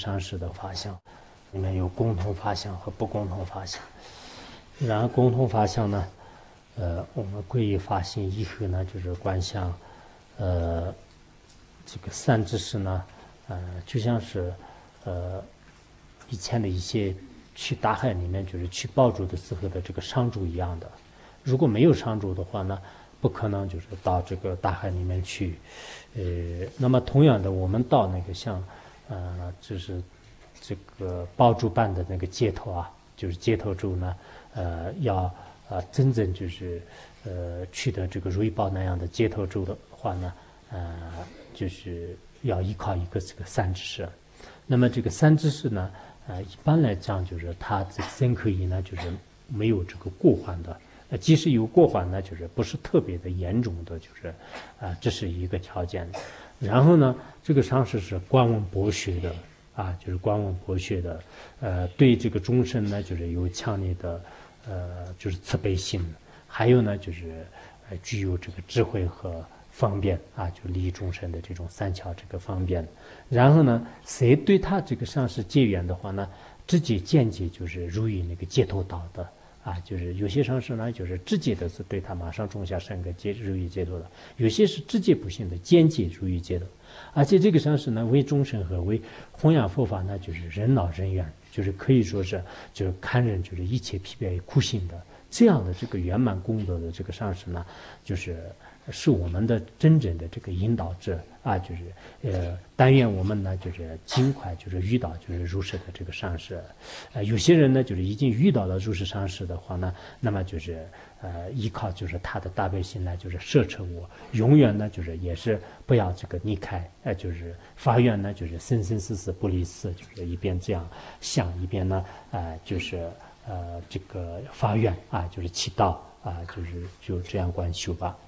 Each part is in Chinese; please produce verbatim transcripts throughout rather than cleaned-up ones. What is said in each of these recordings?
上师的法相，里面有共同法相和不共同法相。然后共同法相呢，呃，我们皈依发心以后呢，就是观想，呃，这个三知识呢，呃，就像是，呃，以前的一些去大海里面就是去抱住的时候的这个商主一样的。如果没有商主的话呢，不可能就是到这个大海里面去。呃，那么同样的，我们到那个像，呃，就是这个抱柱般的那个接头啊，就是接头柱呢。呃，要呃真正就是呃取得这个如意宝那样的接头柱的话呢，呃，就是要依靠一个这个三知识。那么这个三知识呢，呃，一般来讲就是它这个身口意呢，就是没有这个过患的。呃，即使有过患呢，就是不是特别的严重的，就是啊、呃，这是一个条件。然后呢，这个上师是观闻博学的啊，就是观闻博学的，呃，对这个众生呢，就是有强烈的。呃，就是慈悲心，还有呢，就是呃，具有这个智慧和方便啊，就利益众生的这种三巧这个方便。然后呢，谁对他这个上师结缘的话呢，直接间接就是如于那个接头道的啊，就是有些上师呢，就是直接的是对他马上种下善根接如于接头的，有些是直接不信的间接如于接头。而且这个上师呢，为众生和为弘扬佛法呢，就是人老人愿。就是可以说是，就是堪忍，就是一切疲惫苦心的这样的这个圆满功德的这个上师呢，就是是我们的真正的这个引导者啊，就是呃，但愿我们呢，就是尽快就是遇到就是如是的这个上师。呃，有些人呢，就是已经遇到了如是上师的话呢，那么就是呃，依靠就是他的大悲心呢，就是摄持我，永远呢，就是也是不要这个离开，呃，就是发愿呢，就是生生世世不离世，就是一边这样想，一边呢，呃，就是呃，这个发愿啊，就是祈祷啊，就是就这样观修吧。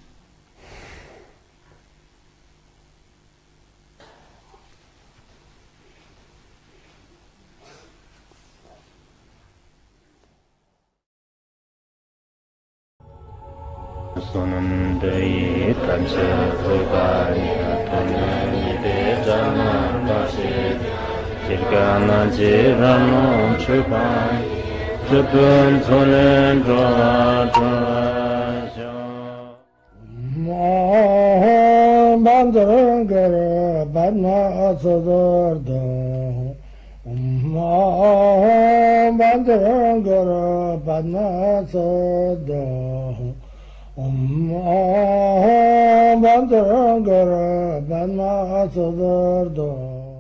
Sonam dei tanche rugai tone de jana bashi jirgana jirano chupai chupun sonen droa droa ma bandang gara badna sadar ma bandang gara badna sadar Om Bandhangara Banma Sadar